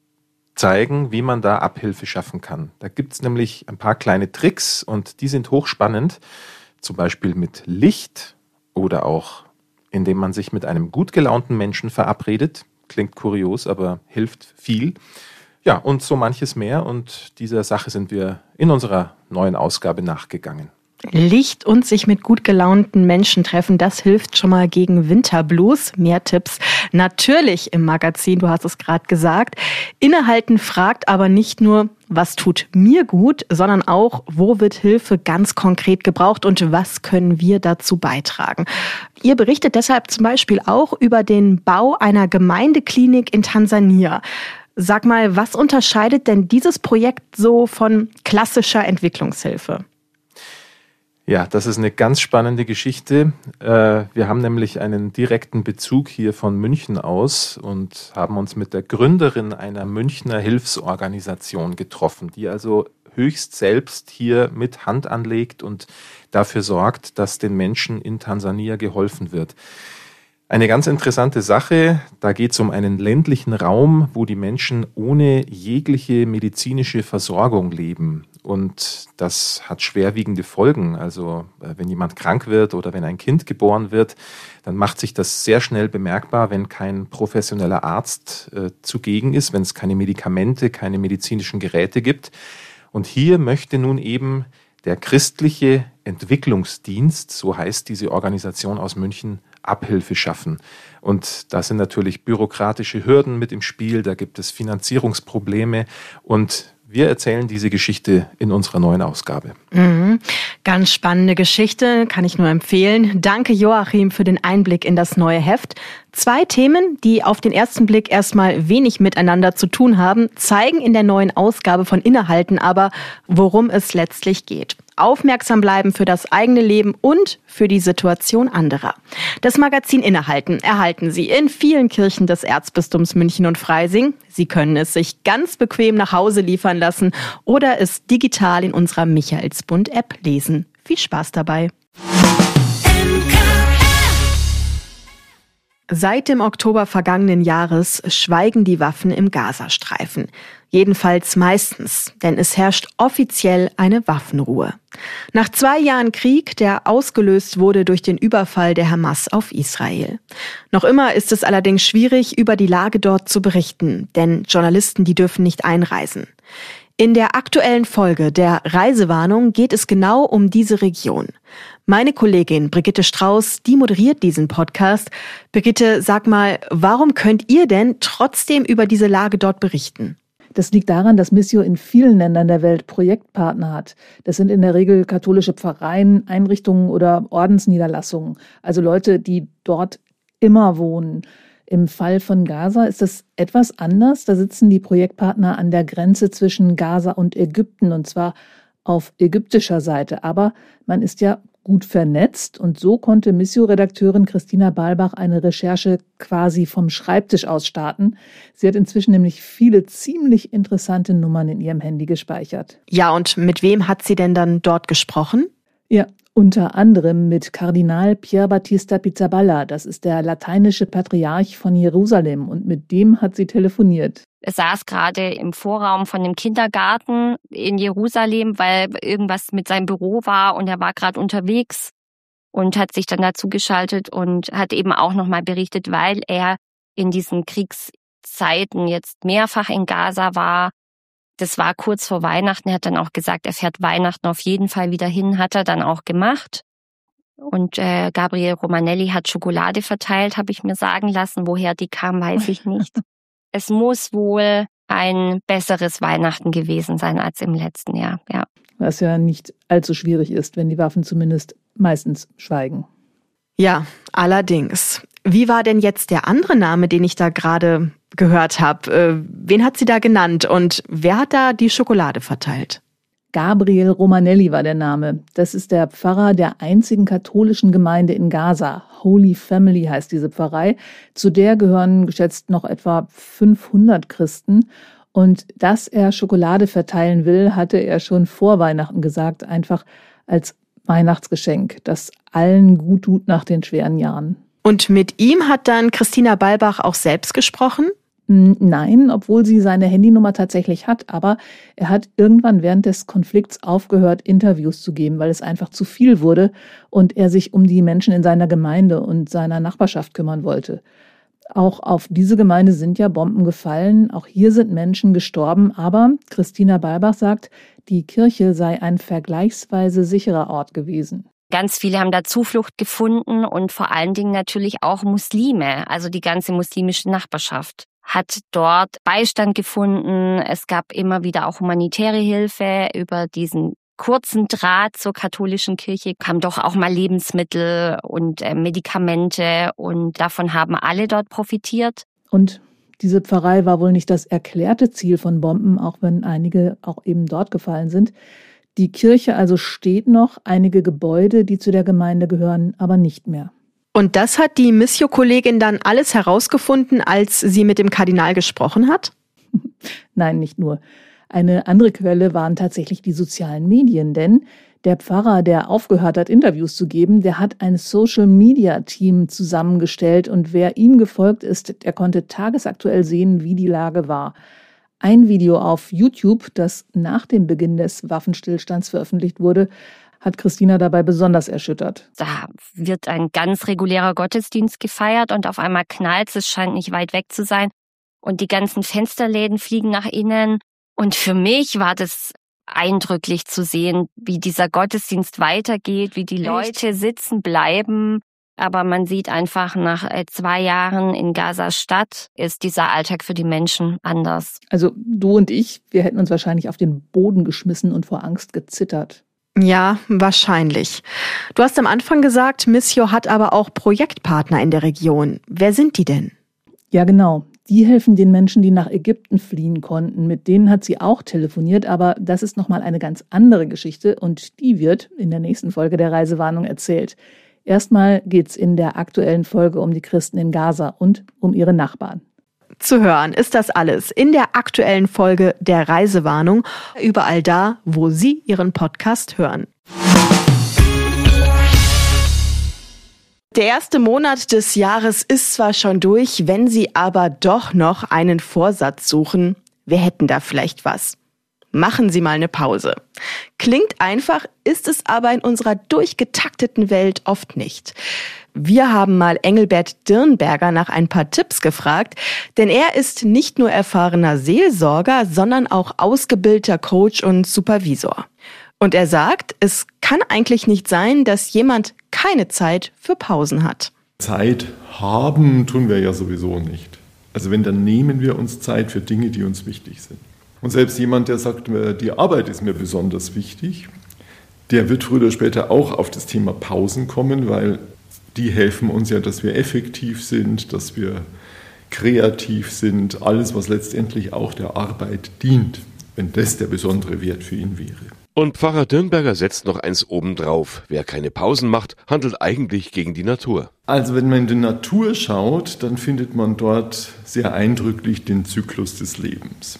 S16: zeigen, wie man da Abhilfe schaffen kann. Da gibt es nämlich ein paar kleine Tricks und die sind hochspannend, zum Beispiel mit Licht oder auch indem man sich mit einem gut gelaunten Menschen verabredet. Klingt kurios, aber hilft viel. Ja, und so manches mehr und dieser Sache sind wir in unserer neuen Ausgabe nachgegangen.
S2: Licht und sich mit gut gelaunten Menschen treffen, das hilft schon mal gegen Winterblues. Mehr Tipps natürlich im Magazin, du hast es gerade gesagt. Innehalten fragt aber nicht nur, was tut mir gut, sondern auch, wo wird Hilfe ganz konkret gebraucht und was können wir dazu beitragen. Ihr berichtet deshalb zum Beispiel auch über den Bau einer Gemeindeklinik in Tansania. Sag mal, was unterscheidet denn dieses Projekt so von klassischer Entwicklungshilfe?
S16: Ja, das ist eine ganz spannende Geschichte. Wir haben nämlich einen direkten Bezug hier von München aus und haben uns mit der Gründerin einer Münchner Hilfsorganisation getroffen, die also höchst selbst hier mit Hand anlegt und dafür sorgt, dass den Menschen in Tansania geholfen wird. Eine ganz interessante Sache, da geht es um einen ländlichen Raum, wo die Menschen ohne jegliche medizinische Versorgung leben. Und das hat schwerwiegende Folgen. Also wenn jemand krank wird oder wenn ein Kind geboren wird, dann macht sich das sehr schnell bemerkbar, wenn kein professioneller Arzt äh, zugegen ist, wenn es keine Medikamente, keine medizinischen Geräte gibt. Und hier möchte nun eben der christliche Entwicklungsdienst, so heißt diese Organisation aus München, Abhilfe schaffen. Und da sind natürlich bürokratische Hürden mit im Spiel, da gibt es Finanzierungsprobleme und wir erzählen diese Geschichte in unserer neuen Ausgabe.
S2: Mhm. Ganz spannende Geschichte, kann ich nur empfehlen. Danke Joachim für den Einblick in das neue Heft. Zwei Themen, die auf den ersten Blick erstmal wenig miteinander zu tun haben, zeigen in der neuen Ausgabe von Innehalten aber, worum es letztlich geht. Aufmerksam bleiben für das eigene Leben und für die Situation anderer. Das Magazin Innehalten erhalten Sie in vielen Kirchen des Erzbistums München und Freising. Sie können es sich ganz bequem nach Hause liefern lassen oder es digital in unserer Michaelsbund-App lesen. Viel Spaß dabei! Seit dem Oktober vergangenen Jahres schweigen die Waffen im Gazastreifen. Jedenfalls meistens, denn es herrscht offiziell eine Waffenruhe. Nach zwei Jahren Krieg, der ausgelöst wurde durch den Überfall der Hamas auf Israel. Noch immer ist es allerdings schwierig, über die Lage dort zu berichten, denn Journalisten, die dürfen nicht einreisen. In der aktuellen Folge der Reisewarnung geht es genau um diese Region. Meine Kollegin Brigitte Strauß, die moderiert diesen Podcast. Brigitte, sag mal, warum könnt ihr denn trotzdem über diese Lage dort berichten?
S17: Das liegt daran, dass Missio in vielen Ländern der Welt Projektpartner hat. Das sind in der Regel katholische Pfarreien, Einrichtungen oder Ordensniederlassungen. Also Leute, die dort immer wohnen. Im Fall von Gaza ist das etwas anders. Da sitzen die Projektpartner an der Grenze zwischen Gaza und Ägypten, und zwar auf ägyptischer Seite. Aber man ist ja gut vernetzt, und so konnte Missio-Redakteurin Christina Balbach eine Recherche quasi vom Schreibtisch aus starten. Sie hat inzwischen nämlich viele ziemlich interessante Nummern in ihrem Handy gespeichert.
S2: Ja, und mit wem hat sie denn dann dort gesprochen?
S17: Ja, unter anderem mit Kardinal Pier Battista Pizzaballa. Das ist der lateinische Patriarch von Jerusalem, und mit dem hat sie telefoniert.
S18: Er saß gerade im Vorraum von dem Kindergarten in Jerusalem, weil irgendwas mit seinem Büro war, und er war gerade unterwegs und hat sich dann dazu geschaltet und hat eben auch nochmal berichtet, weil er in diesen Kriegszeiten jetzt mehrfach in Gaza war. Das war kurz vor Weihnachten. Er hat dann auch gesagt, er fährt Weihnachten auf jeden Fall wieder hin, hat er dann auch gemacht. Und äh, Gabriel Romanelli hat Schokolade verteilt, habe ich mir sagen lassen. Woher die kam, weiß ich nicht. Es muss wohl ein besseres Weihnachten gewesen sein als im letzten Jahr, ja.
S17: Was ja nicht allzu schwierig ist, wenn die Waffen zumindest meistens schweigen.
S2: Ja, allerdings. Wie war denn jetzt der andere Name, den ich da gerade gehört habe? Äh, wen hat sie da genannt und wer hat da die Schokolade verteilt?
S17: Gabriel Romanelli war der Name. Das ist der Pfarrer der einzigen katholischen Gemeinde in Gaza. Holy Family heißt diese Pfarrei. Zu der gehören geschätzt noch etwa fünfhundert Christen. Und dass er Schokolade verteilen will, hatte er schon vor Weihnachten gesagt, einfach als Weihnachtsgeschenk, das allen gut tut nach den schweren Jahren.
S2: Und mit ihm hat dann Christina Balbach auch selbst gesprochen?
S17: Nein, obwohl sie seine Handynummer tatsächlich hat, aber er hat irgendwann während des Konflikts aufgehört, Interviews zu geben, weil es einfach zu viel wurde und er sich um die Menschen in seiner Gemeinde und seiner Nachbarschaft kümmern wollte. Auch auf diese Gemeinde sind ja Bomben gefallen, auch hier sind Menschen gestorben, aber Christina Balbach sagt, die Kirche sei ein vergleichsweise sicherer Ort gewesen.
S18: Ganz viele haben da Zuflucht gefunden und vor allen Dingen natürlich auch Muslime, also die ganze muslimische Nachbarschaft hat dort Beistand gefunden. Es gab immer wieder auch humanitäre Hilfe. Über diesen kurzen Draht zur katholischen Kirche kamen doch auch mal Lebensmittel und äh, Medikamente und davon haben alle dort profitiert.
S17: Und diese Pfarrei war wohl nicht das erklärte Ziel von Bomben, auch wenn einige auch eben dort gefallen sind. Die Kirche also steht noch, einige Gebäude, die zu der Gemeinde gehören, aber nicht mehr.
S2: Und das hat die Missio-Kollegin dann alles herausgefunden, als sie mit dem Kardinal gesprochen hat?
S17: Nein, nicht nur. Eine andere Quelle waren tatsächlich die sozialen Medien, denn der Pfarrer, der aufgehört hat, Interviews zu geben, der hat ein Social-Media-Team zusammengestellt und wer ihm gefolgt ist, der konnte tagesaktuell sehen, wie die Lage war. Ein Video auf YouTube, das nach dem Beginn des Waffenstillstands veröffentlicht wurde, hat Christina dabei besonders erschüttert.
S18: Da wird ein ganz regulärer Gottesdienst gefeiert und auf einmal knallt es, es scheint nicht weit weg zu sein. Und die ganzen Fensterläden fliegen nach innen. Und für mich war das eindrücklich zu sehen, wie dieser Gottesdienst weitergeht, wie die Leute Echt? sitzen bleiben. Aber man sieht einfach, nach zwei Jahren in Gaza-Stadt ist dieser Alltag für die Menschen anders.
S17: Also du und ich, wir hätten uns wahrscheinlich auf den Boden geschmissen und vor Angst gezittert.
S2: Ja, wahrscheinlich. Du hast am Anfang gesagt, Missio hat aber auch Projektpartner in der Region. Wer sind die denn?
S17: Ja, genau. Die helfen den Menschen, die nach Ägypten fliehen konnten. Mit denen hat sie auch telefoniert, aber das ist nochmal eine ganz andere Geschichte und die wird in der nächsten Folge der Reisewarnung erzählt. Erstmal geht's in der aktuellen Folge um die Christen in Gaza und um ihre Nachbarn.
S2: Zu hören ist das alles in der aktuellen Folge der Reisewarnung, überall da, wo Sie Ihren Podcast hören. Der erste Monat des Jahres ist zwar schon durch, wenn Sie aber doch noch einen Vorsatz suchen, wir hätten da vielleicht was. Machen Sie mal eine Pause. Klingt einfach, ist es aber in unserer durchgetakteten Welt oft nicht. Wir haben mal Engelbert Dirnberger nach ein paar Tipps gefragt, denn er ist nicht nur erfahrener Seelsorger, sondern auch ausgebildeter Coach und Supervisor. Und er sagt, es kann eigentlich nicht sein, dass jemand keine Zeit für Pausen hat.
S19: Zeit haben tun wir ja sowieso nicht. Also wenn, dann nehmen wir uns Zeit für Dinge, die uns wichtig sind. Und selbst jemand, der sagt, die Arbeit ist mir besonders wichtig, der wird früher oder später auch auf das Thema Pausen kommen, weil Die helfen uns ja, dass wir effektiv sind, dass wir kreativ sind, alles, was letztendlich auch der Arbeit dient, wenn das der besondere Wert für ihn wäre.
S20: Und Pfarrer Dirnberger setzt noch eins obendrauf. Wer keine Pausen macht, handelt eigentlich gegen die Natur.
S19: Also wenn man in die Natur schaut, dann findet man dort sehr eindrücklich den Zyklus des Lebens.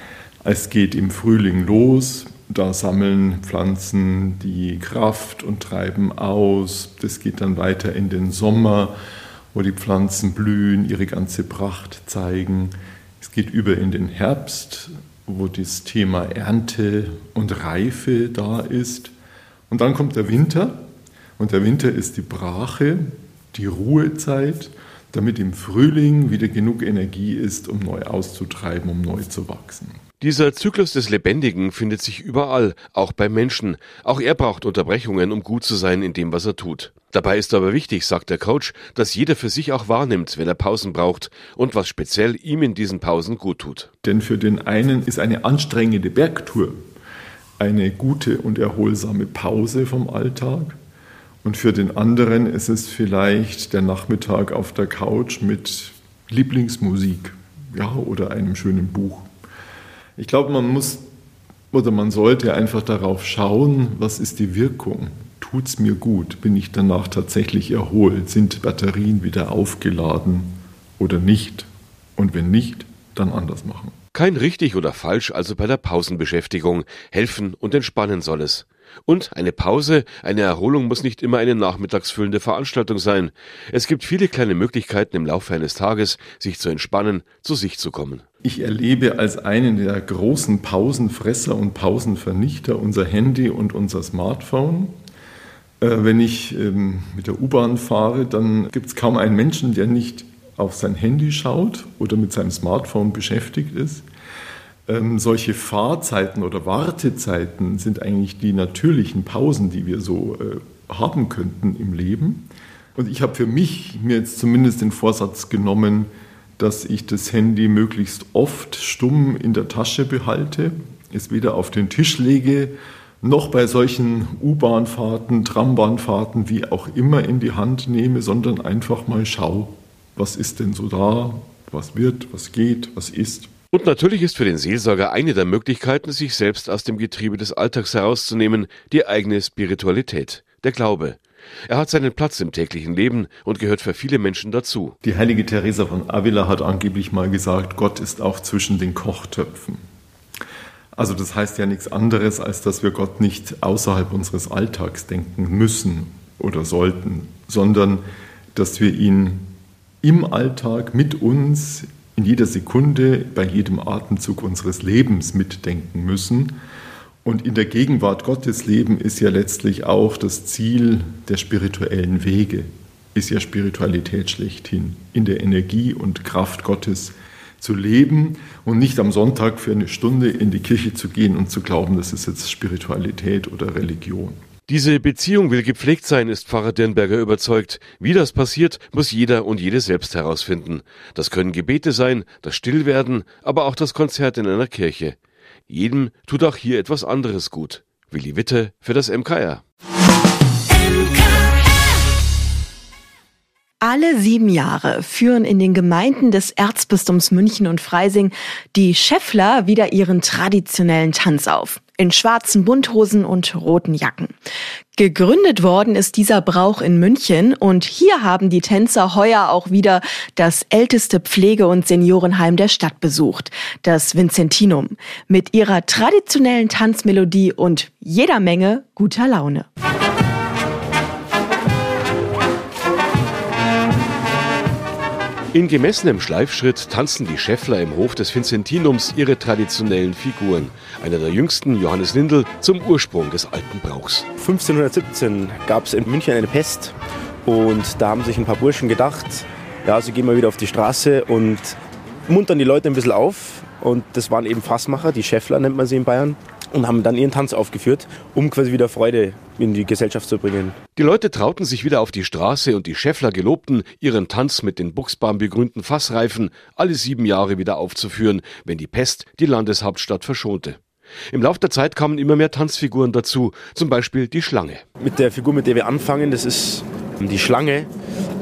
S19: Es geht im Frühling los, da sammeln Pflanzen die Kraft und treiben aus. Das geht dann weiter in den Sommer, wo die Pflanzen blühen, ihre ganze Pracht zeigen. Es geht über in den Herbst, wo das Thema Ernte und Reife da ist. Und dann kommt der Winter. Und der Winter ist die Brache, die Ruhezeit, damit im Frühling wieder genug Energie ist, um neu auszutreiben, um neu zu wachsen.
S20: Dieser Zyklus des Lebendigen findet sich überall, auch beim Menschen. Auch er braucht Unterbrechungen, um gut zu sein in dem, was er tut. Dabei ist aber wichtig, sagt der Coach, dass jeder für sich auch wahrnimmt, wenn er Pausen braucht und was speziell ihm in diesen Pausen gut tut.
S19: Denn für den einen ist eine anstrengende Bergtour eine gute und erholsame Pause vom Alltag. Und für den anderen ist es vielleicht der Nachmittag auf der Couch mit Lieblingsmusik, ja, oder einem schönen Buch. Ich glaube, man muss oder man sollte einfach darauf schauen, was ist die Wirkung? Tut es mir gut? Bin ich danach tatsächlich erholt? Sind Batterien wieder aufgeladen oder nicht? Und wenn nicht, dann anders machen.
S20: Kein richtig oder falsch also bei der Pausenbeschäftigung. Helfen und entspannen soll es. Und eine Pause, eine Erholung muss nicht immer eine nachmittagsfüllende Veranstaltung sein. Es gibt viele kleine Möglichkeiten im Laufe eines Tages, sich zu entspannen, zu sich zu kommen.
S19: Ich erlebe als einen der großen Pausenfresser und Pausenvernichter unser Handy und unser Smartphone. Wenn ich mit der U-Bahn fahre, dann gibt es kaum einen Menschen, der nicht auf sein Handy schaut oder mit seinem Smartphone beschäftigt ist. Ähm, solche Fahrzeiten oder Wartezeiten sind eigentlich die natürlichen Pausen, die wir so äh, haben könnten im Leben. Und ich habe für mich mir jetzt zumindest den Vorsatz genommen, dass ich das Handy möglichst oft stumm in der Tasche behalte, es weder auf den Tisch lege, noch bei solchen U-Bahn-Fahrten, Trambahnfahrten, wie auch immer in die Hand nehme, sondern einfach mal schaue, was ist denn so da, was wird, was geht, was ist.
S20: Und natürlich ist für den Seelsorger eine der Möglichkeiten, sich selbst aus dem Getriebe des Alltags herauszunehmen, die eigene Spiritualität, der Glaube. Er hat seinen Platz im täglichen Leben und gehört für viele Menschen dazu.
S19: Die heilige Teresa von Avila hat angeblich mal gesagt, Gott ist auch zwischen den Kochtöpfen. Also das heißt ja nichts anderes, als dass wir Gott nicht außerhalb unseres Alltags denken müssen oder sollten, sondern dass wir ihn im Alltag mit uns in jeder Sekunde, bei jedem Atemzug unseres Lebens mitdenken müssen. Und in der Gegenwart Gottes leben ist ja letztlich auch das Ziel der spirituellen Wege, ist ja Spiritualität schlechthin, in der Energie und Kraft Gottes zu leben und nicht am Sonntag für eine Stunde in die Kirche zu gehen und zu glauben, das ist jetzt Spiritualität oder Religion.
S20: Diese Beziehung will gepflegt sein, ist Pfarrer Dirnberger überzeugt. Wie das passiert, muss jeder und jede selbst herausfinden. Das können Gebete sein, das Stillwerden, aber auch das Konzert in einer Kirche. Jedem tut auch hier etwas anderes gut. Willi Witte für das M K R.
S2: Alle sieben Jahre führen in den Gemeinden des Erzbistums München und Freising die Schäffler wieder ihren traditionellen Tanz auf. In schwarzen Bunthosen und roten Jacken. Gegründet worden ist dieser Brauch in München und hier haben die Tänzer heuer auch wieder das älteste Pflege- und Seniorenheim der Stadt besucht, das Vincentinum, mit ihrer traditionellen Tanzmelodie und jeder Menge guter Laune.
S20: In gemessenem Schleifschritt tanzen die Schäffler im Hof des Vincentinums ihre traditionellen Figuren. Einer der jüngsten, Johannes Lindl, zum Ursprung des alten Brauchs.
S21: fünfzehnhundertsiebzehn gab es in München eine Pest und da haben sich ein paar Burschen gedacht, ja, sie gehen mal wieder auf die Straße und muntern die Leute ein bisschen auf. Und das waren eben Fassmacher, die Schäffler nennt man sie in Bayern. Und haben dann ihren Tanz aufgeführt, um quasi wieder Freude in die Gesellschaft zu bringen.
S20: Die Leute trauten sich wieder auf die Straße und die Schäffler gelobten, ihren Tanz mit den buchsbaumbegrünten Fassreifen alle sieben Jahre wieder aufzuführen, wenn die Pest die Landeshauptstadt verschonte. Im Lauf der Zeit kamen immer mehr Tanzfiguren dazu, zum Beispiel die Schlange.
S21: Mit der Figur, mit der wir anfangen, das ist die Schlange.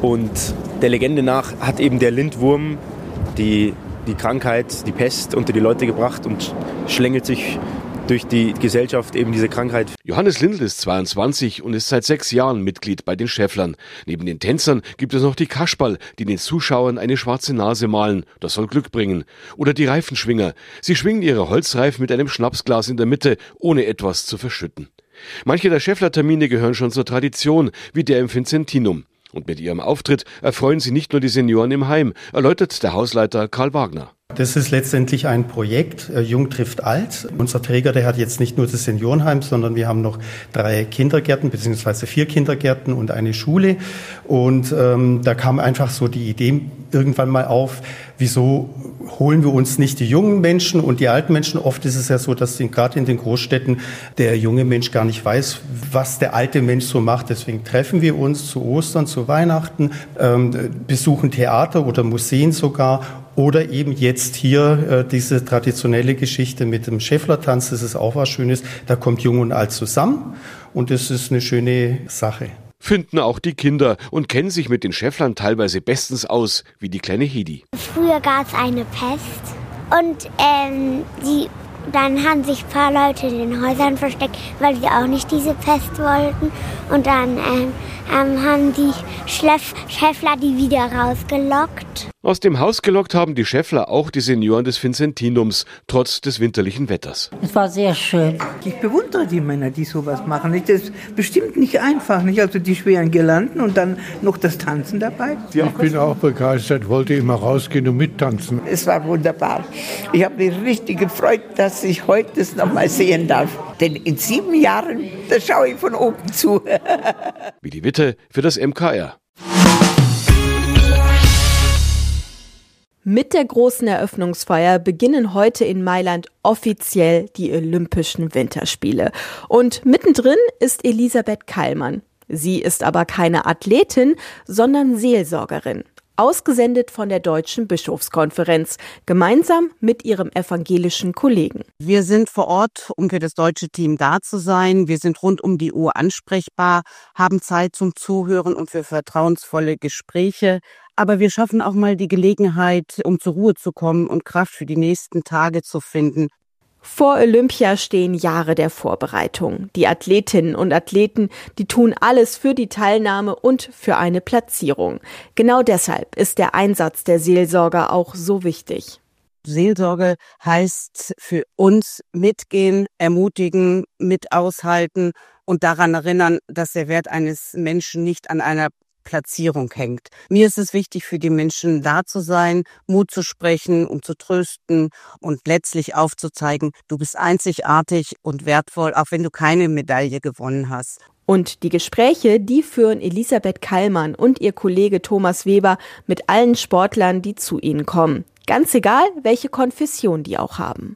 S21: Und der Legende nach hat eben der Lindwurm die, die Krankheit, die Pest unter die Leute gebracht und schlängelt sich durch die Gesellschaft eben diese Krankheit.
S20: Johannes Lindl ist zweiundzwanzig und ist seit sechs Jahren Mitglied bei den Schäfflern. Neben den Tänzern gibt es noch die Kasperl, die den Zuschauern eine schwarze Nase malen. Das soll Glück bringen. Oder die Reifenschwinger. Sie schwingen ihre Holzreifen mit einem Schnapsglas in der Mitte, ohne etwas zu verschütten. Manche der Schäffler-Termine gehören schon zur Tradition, wie der im Vincentinum. Und mit ihrem Auftritt erfreuen sie nicht nur die Senioren im Heim, erläutert der Hausleiter Karl Wagner.
S1: Das ist letztendlich ein Projekt, Jung trifft alt. Unser Träger, der hat jetzt nicht nur das Seniorenheim, sondern wir haben noch drei Kindergärten beziehungsweise vier Kindergärten und eine Schule. Und ähm, da kam einfach so die Idee irgendwann mal auf, wieso holen wir uns nicht die jungen Menschen und die alten Menschen? Oft ist es ja so, dass gerade in den Großstädten der junge Mensch gar nicht weiß, was der alte Mensch so macht. Deswegen treffen wir uns zu Ostern, zu Weihnachten, ähm, besuchen Theater oder Museen sogar. Oder eben jetzt hier äh, diese traditionelle Geschichte mit dem Schäfflertanz, das ist auch was Schönes. Da kommt Jung und Alt zusammen und das ist eine schöne Sache.
S20: Finden auch die Kinder und kennen sich mit den Schäfflern teilweise bestens aus, wie die kleine Hedi.
S22: Früher gab es eine Pest und ähm, die, dann haben sich ein paar Leute in den Häusern versteckt, weil sie auch nicht diese Pest wollten. Und dann ähm, ähm, haben die Schleff- Schäffler die wieder rausgelockt.
S20: Aus dem Haus gelockt haben die Schäffler auch die Senioren des Vincentinums, trotz des winterlichen Wetters.
S23: Es war sehr schön.
S24: Ich bewundere die Männer, die sowas machen. Das ist bestimmt nicht einfach, nicht? Also die schweren Girlanden und dann noch das Tanzen dabei.
S6: Ja, ich bin auch begeistert, wollte immer rausgehen und mittanzen.
S24: Es war wunderbar. Ich habe mich richtig gefreut, dass ich heute das noch mal sehen darf. Denn in sieben Jahren, da schaue ich von oben zu.
S20: Wie die Witte für das M K R.
S2: Mit der großen Eröffnungsfeier beginnen heute in Mailand offiziell die Olympischen Winterspiele. Und mittendrin ist Elisabeth Keilmann. Sie ist aber keine Athletin, sondern Seelsorgerin. Ausgesendet von der Deutschen Bischofskonferenz, gemeinsam mit ihrem evangelischen Kollegen.
S25: Wir sind vor Ort, um für das deutsche Team da zu sein. Wir sind rund um die Uhr ansprechbar, haben Zeit zum Zuhören und für vertrauensvolle Gespräche. Aber wir schaffen auch mal die Gelegenheit, um zur Ruhe zu kommen und Kraft für die nächsten Tage zu finden.
S2: Vor Olympia stehen Jahre der Vorbereitung. Die Athletinnen und Athleten, die tun alles für die Teilnahme und für eine Platzierung. Genau deshalb ist der Einsatz der Seelsorger auch so wichtig.
S25: Seelsorge heißt für uns mitgehen, ermutigen, mit aushalten und daran erinnern, dass der Wert eines Menschen nicht an einer Platzierung hängt. Mir ist es wichtig, für die Menschen da zu sein, Mut zu sprechen, um zu trösten und letztlich aufzuzeigen, du bist einzigartig und wertvoll, auch wenn du keine Medaille gewonnen hast.
S2: Und die Gespräche, die führen Elisabeth Keilmann und ihr Kollege Thomas Weber mit allen Sportlern, die zu ihnen kommen. Ganz egal, welche Konfession die auch haben.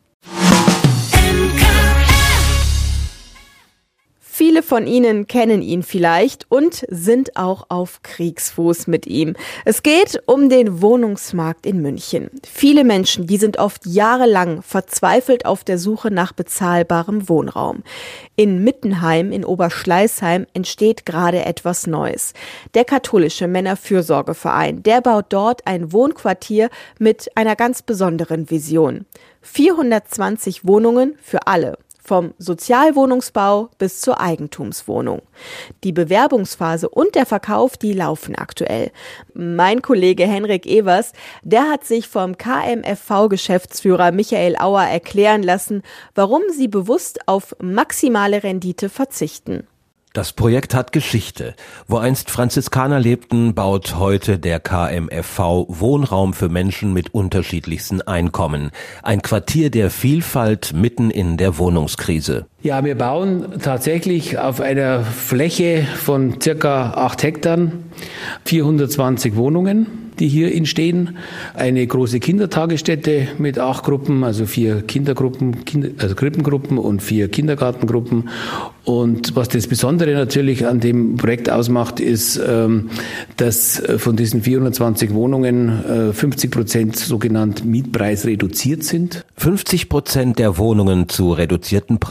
S2: Viele von Ihnen kennen ihn vielleicht und sind auch auf Kriegsfuß mit ihm. Es geht um den Wohnungsmarkt in München. Viele Menschen, die sind oft jahrelang verzweifelt auf der Suche nach bezahlbarem Wohnraum. In Mittenheim in Oberschleißheim entsteht gerade etwas Neues. Der katholische Männerfürsorgeverein, der baut dort ein Wohnquartier mit einer ganz besonderen Vision. vierhundertzwanzig Wohnungen für alle. Vom Sozialwohnungsbau bis zur Eigentumswohnung. Die Bewerbungsphase und der Verkauf, die laufen aktuell. Mein Kollege Henrik Evers, der hat sich vom K M F V-Geschäftsführer Michael Auer erklären lassen, warum sie bewusst auf maximale Rendite verzichten.
S26: Das Projekt hat Geschichte. Wo einst Franziskaner lebten, baut heute der K M F V Wohnraum für Menschen mit unterschiedlichsten Einkommen. Ein Quartier der Vielfalt mitten in der Wohnungskrise.
S27: Ja, wir bauen tatsächlich auf einer Fläche von circa acht Hektar vierhundertzwanzig Wohnungen, die hier entstehen. Eine große Kindertagesstätte mit acht Gruppen, also vier Kindergruppen, Kinder, also Krippengruppen und vier Kindergartengruppen. Und was das Besondere natürlich an dem Projekt ausmacht, ist, dass von diesen vierhundertzwanzig Wohnungen fünfzig Prozent sogenannt mietpreisreduziert sind.
S26: fünfzig Prozent der Wohnungen zu reduzierten Preisen.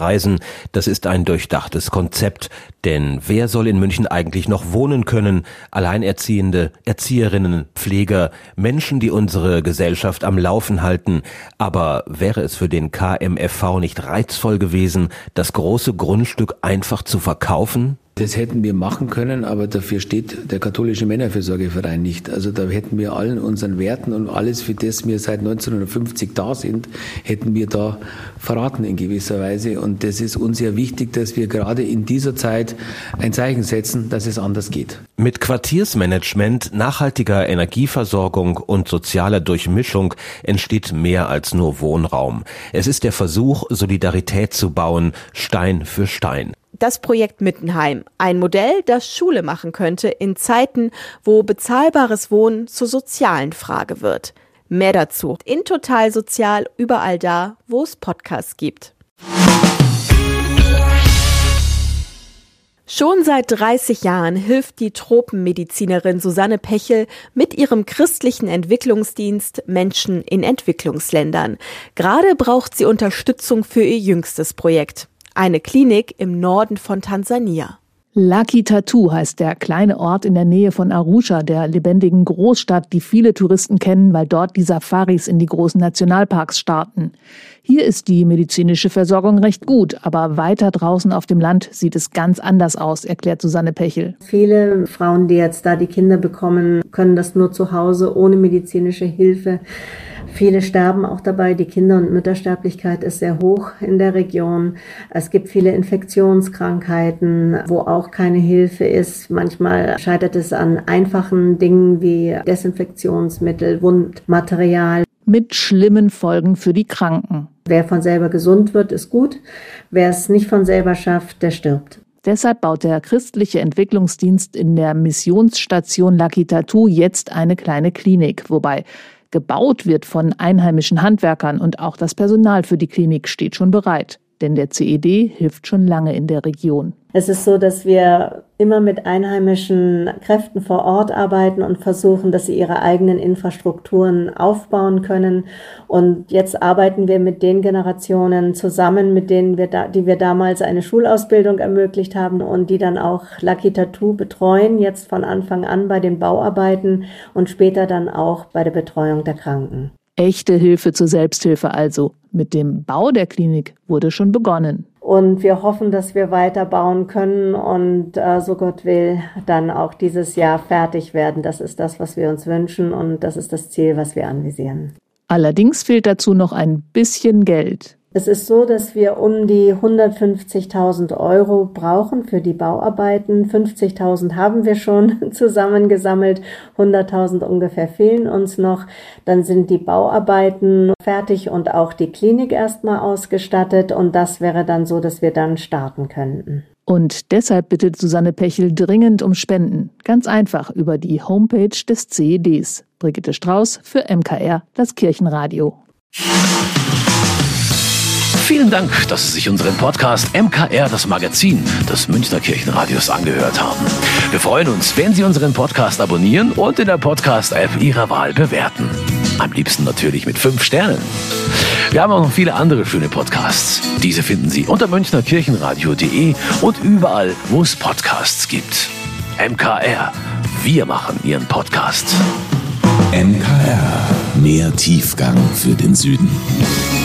S26: Das ist ein durchdachtes Konzept. Denn wer soll in München eigentlich noch wohnen können? Alleinerziehende, Erzieherinnen, Pfleger, Menschen, die unsere Gesellschaft am Laufen halten. Aber wäre es für den K M F V nicht reizvoll gewesen, das große Grundstück einfach zu verkaufen?
S27: Das hätten wir machen können, aber dafür steht der katholische Männerfürsorgeverein nicht. Also da hätten wir allen unseren Werten und alles, für das wir seit neunzehnhundertfünfzig da sind, hätten wir da verraten in gewisser Weise. Und das ist uns ja wichtig, dass wir gerade in dieser Zeit ein Zeichen setzen, dass es anders geht.
S26: Mit Quartiersmanagement, nachhaltiger Energieversorgung und sozialer Durchmischung entsteht mehr als nur Wohnraum. Es ist der Versuch, Solidarität zu bauen, Stein für Stein.
S2: Das Projekt Mittenheim, ein Modell, das Schule machen könnte in Zeiten, wo bezahlbares Wohnen zur sozialen Frage wird. Mehr dazu in Total Sozial, überall da, wo es Podcasts gibt. Schon seit dreißig Jahren hilft die Tropenmedizinerin Susanne Pechel mit ihrem christlichen Entwicklungsdienst Menschen in Entwicklungsländern. Gerade braucht sie Unterstützung für ihr jüngstes Projekt. Eine Klinik im Norden von Tansania.
S17: Lucky Tattoo heißt der kleine Ort in der Nähe von Arusha, der lebendigen Großstadt, die viele Touristen kennen, weil dort die Safaris in die großen Nationalparks starten. Hier ist die medizinische Versorgung recht gut, aber weiter draußen auf dem Land sieht es ganz anders aus, erklärt Susanne Pechel.
S3: Viele Frauen, die jetzt da die Kinder bekommen, können das nur zu Hause ohne medizinische Hilfe. Viele sterben auch dabei. Die Kinder- und Müttersterblichkeit ist sehr hoch in der Region. Es gibt viele Infektionskrankheiten, wo auch keine Hilfe ist. Manchmal scheitert es an einfachen Dingen wie Desinfektionsmittel, Wundmaterial.
S17: Mit schlimmen Folgen für die Kranken.
S3: Wer von selber gesund wird, ist gut. Wer es nicht von selber schafft, der stirbt.
S17: Deshalb baut der christliche Entwicklungsdienst in der Missionsstation Lucky Tattoo jetzt eine kleine Klinik, wobei gebaut wird von einheimischen Handwerkern und auch das Personal für die Klinik steht schon bereit. Denn der C E D hilft schon lange in der Region.
S3: Es ist so, dass wir immer mit einheimischen Kräften vor Ort arbeiten und versuchen, dass sie ihre eigenen Infrastrukturen aufbauen können. Und jetzt arbeiten wir mit den Generationen zusammen, mit denen wir da, die wir damals eine Schulausbildung ermöglicht haben und die dann auch Lucky Tattoo betreuen, jetzt von Anfang an bei den Bauarbeiten und später dann auch bei der Betreuung der Kranken.
S17: Echte Hilfe zur Selbsthilfe also. Mit dem Bau der Klinik wurde schon begonnen.
S3: Und wir hoffen, dass wir weiter bauen können und äh, so Gott will, dann auch dieses Jahr fertig werden. Das ist das, was wir uns wünschen und das ist das Ziel, was wir anvisieren.
S17: Allerdings fehlt dazu noch ein bisschen Geld.
S3: Es ist so, dass wir um die hundertfünfzigtausend Euro brauchen für die Bauarbeiten. fünfzigtausend haben wir schon zusammengesammelt, hunderttausend ungefähr fehlen uns noch. Dann sind die Bauarbeiten fertig und auch die Klinik erstmal ausgestattet und das wäre dann so, dass wir dann starten könnten.
S17: Und deshalb bittet Susanne Pechel dringend um Spenden. Ganz einfach über die Homepage des C E Ds. Brigitte Strauß für M K R, das Kirchenradio.
S4: Vielen Dank, dass Sie sich unseren Podcast M K R, das Magazin des Münchner Kirchenradios, angehört haben. Wir freuen uns, wenn Sie unseren Podcast abonnieren und in der Podcast-App Ihrer Wahl bewerten. Am liebsten natürlich mit fünf Sternen. Wir haben auch noch viele andere schöne Podcasts. Diese finden Sie unter münchnerkirchenradio punkt de und überall, wo es Podcasts gibt. M K R, wir machen Ihren Podcast.
S5: M K R, mehr Tiefgang für den Süden.